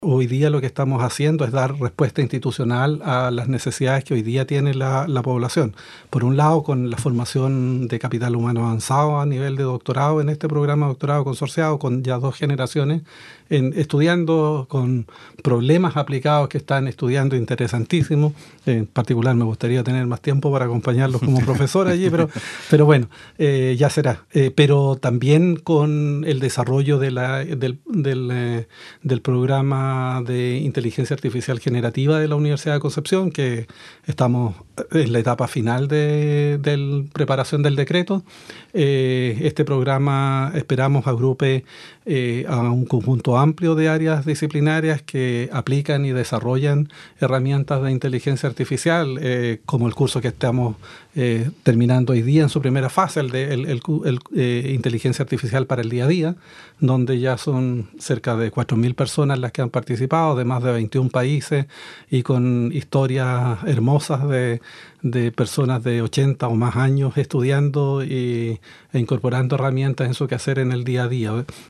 Hoy día lo que estamos haciendo es dar respuesta institucional a las necesidades que hoy día tiene la población. Por un lado, con la formación de capital humano avanzado a nivel de doctorado en este programa de doctorado consorciado, con ya 2 generaciones, estudiando con problemas aplicados que están estudiando interesantísimos. En particular, me gustaría tener más tiempo para acompañarlos como profesor allí, pero bueno, ya será. Pero también con el desarrollo del programa de inteligencia artificial generativa de la Universidad de Concepción, que estamos en la etapa final de preparación del decreto. Este programa esperamos agrupe a un conjunto amplio de áreas disciplinarias que aplican y desarrollan herramientas de inteligencia artificial, como el curso que estamos terminando hoy día en su primera fase, inteligencia artificial para el día a día, donde ya son cerca de 4.000 personas las que han participado, de más de 21 países, y con historias hermosas de personas de 80 o más años estudiando e incorporando herramientas en su quehacer en el día a día.